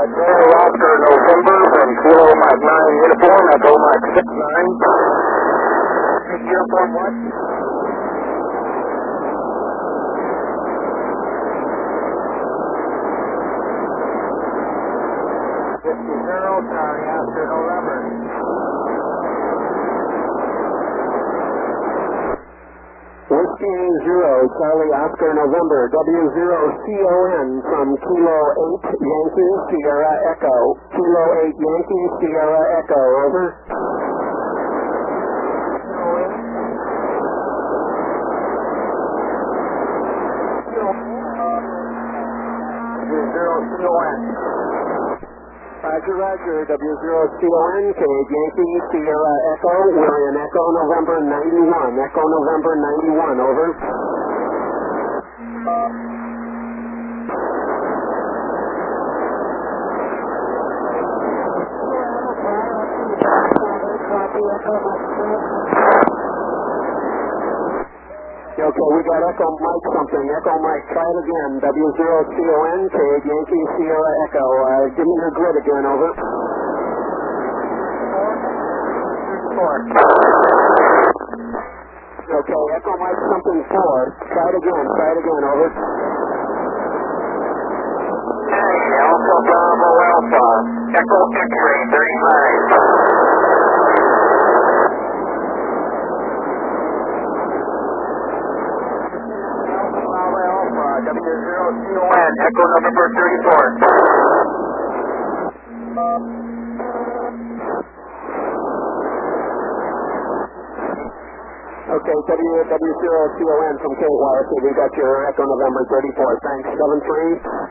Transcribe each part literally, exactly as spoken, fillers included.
Charlie Oscar November from Kilo Mike nine uniform, Echo Mike six nine. Uniform what? fifty zero, Charlie Oscar November. Whiskey zero, Charlie Oscar November, W zero C O N from Kilo eight Yankee Sierra Echo. Kilo eight Yankee Sierra Echo, over. W zero C O N. Roger, Roger, W zero C O N, K Yankee Sierra Echo. We're in Echo November ninety-one. Echo November ninety-one, over. Okay, we got Echo Mike something. Echo Mike, try it again. W zero C O N, K Yankee Sierra Echo. Uh, give me your grid again, over. Four. Okay, Echo Mike something four. Try it again, try it again, over. Alpha Bravo Alpha. Echo X-ray thirty-five. W zero C O N, Echo November thirty-four. Okay, W zero C O N from K Y S, we got your Echo November thirty-four. Thanks, seven three.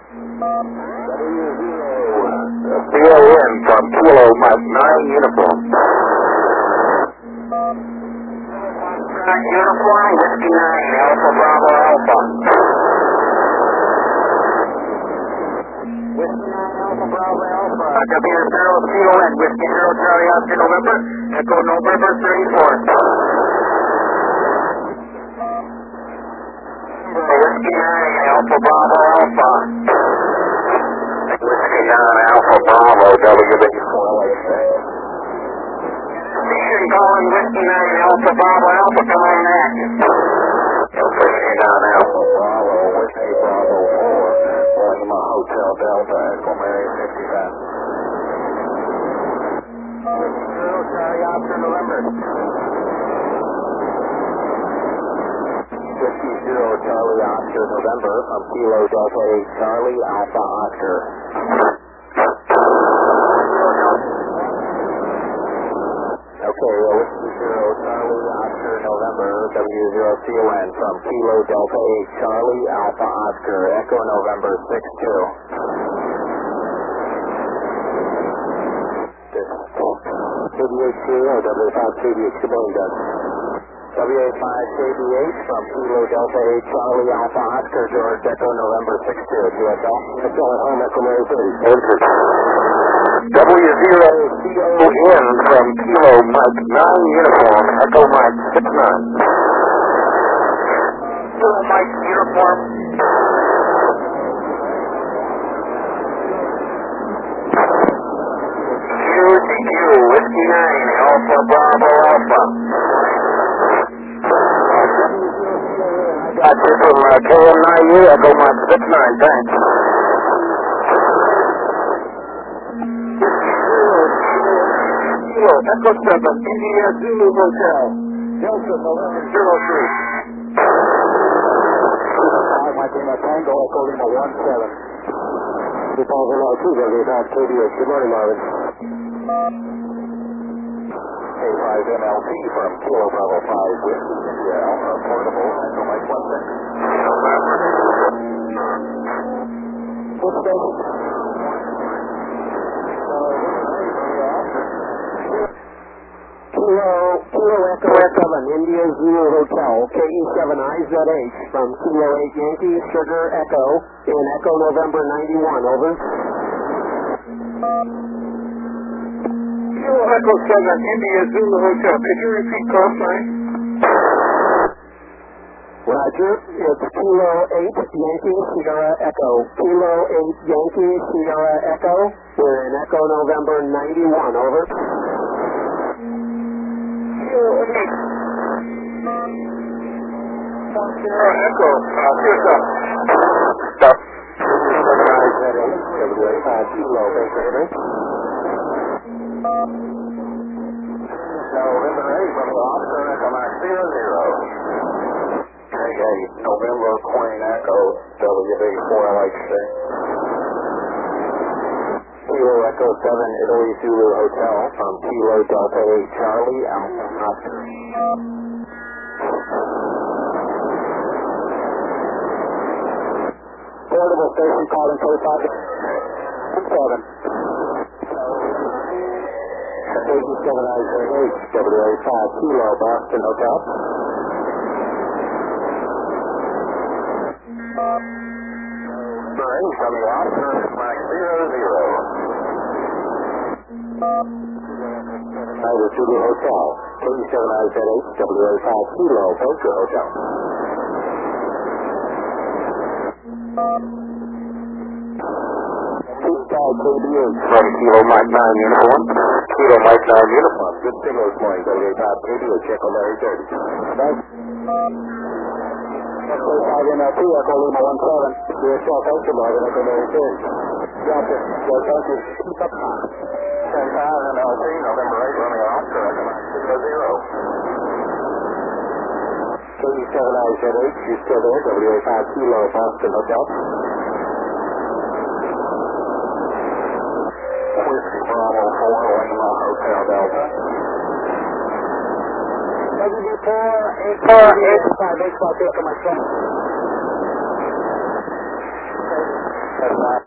W zero C O N from Kilo Mike nine uniform. Uniform, Whiskey nine, Alpha Bravo Alpha. Whiskey nine, Alpha Bravo Alpha. W zero C O N, Whiskey zero Charlie Oscar November, Echo November thirty-four. Whiskey nine, Alpha Bravo Alpha. Whiskey nine, Alpha Bravo, W B four. Station calling Whiskey nine, Alpha Bravo Alpha, come on back. Whiskey nine, Alpha Bravo, Whiskey Bravo four. Lima Hotel Delta, Echo Mary fifty-five. Zero Charlie Oscar November. Whiskey zero Charlie Oscar November from Kilo Delta eight Charlie Alpha Oscar. Okay, Whiskey zero Charlie Oscar November, W zero C O N from Kilo Delta eight Charlie Alpha Oscar, Echo November six two. K B H zero, W five K B H, good morning, Doug. W A five K B H from Kilo Delta eight Charlie Alpha Oscar, George, Echo November six two, Q S L. Q S L at home, Echo Mary thirty. W zero C O N from Kilo Mike nine uniform, Echo Mike six nine. Kilo Mike uniform. Q C Q, Whiskey nine, Alpha Bravo Alpha. I got you from uh, K M nine U, Echo Mike six nine, thanks. Echo seven, India Zulu Hotel, Delta November zero three. Mike Lima Tango, Echo Lima one seven. two thousand two, W five K B H, good morning, Marvin. K five M L P from Kilo Bravo five, Whiskey India Alpha Portable, Echo Mike one six. What's that? Kilo, Kilo Echo seven, India Zulu Hotel, K E seven I Z H from Kilo eight Yankee Sugar Echo in Echo November ninety-one, over. Kilo Echo seven, India Zulu Hotel, could you repeat call sign? Roger, it's Kilo eight Yankee Sierra Echo. Kilo eight Yankee Sierra Echo. We're in Echo November ninety-one, over. Kilo eight. Sierra Echo, uh, here's up. Stop. Recognize that eight, W A five Kilo, Baker. November eight from the Oscar Echo Max zero zero. Okay, November Queen Echo, W B four L H C. Kilo Echo seven, Italy Zulu Hotel from Kilo Delta eight Charlie, Alpha Oscar. Portable station calling code five seven. eighty-seven I eight, W A five Kilo, Boston Hotel. Bearing from the Oscar Max zero zero. Either Zulu Hotel, eighty-seven I eight, W A five Kilo, Boca Hotel. K B H from Kilo Mike nine Uniform. Kilo Mike nine Uniform. Good signal this morning, W A five K B H, Echo Larry thirty. Thanks. Echo five N L P, Echo Lima one seven. U S L Coastal Log, Echo Larry thirty. Gotcha. Well, thank you. Keep up time. ten five N L P, November eight, running an Oscar, Echo Max zero zero. eighty-seven I eight, you still there, W A five Kilo, Boston Hotel. Whiskey Bravo four, Lima Hotel Delta. W B four, eight four, eight five, eight five, Echo Max seven.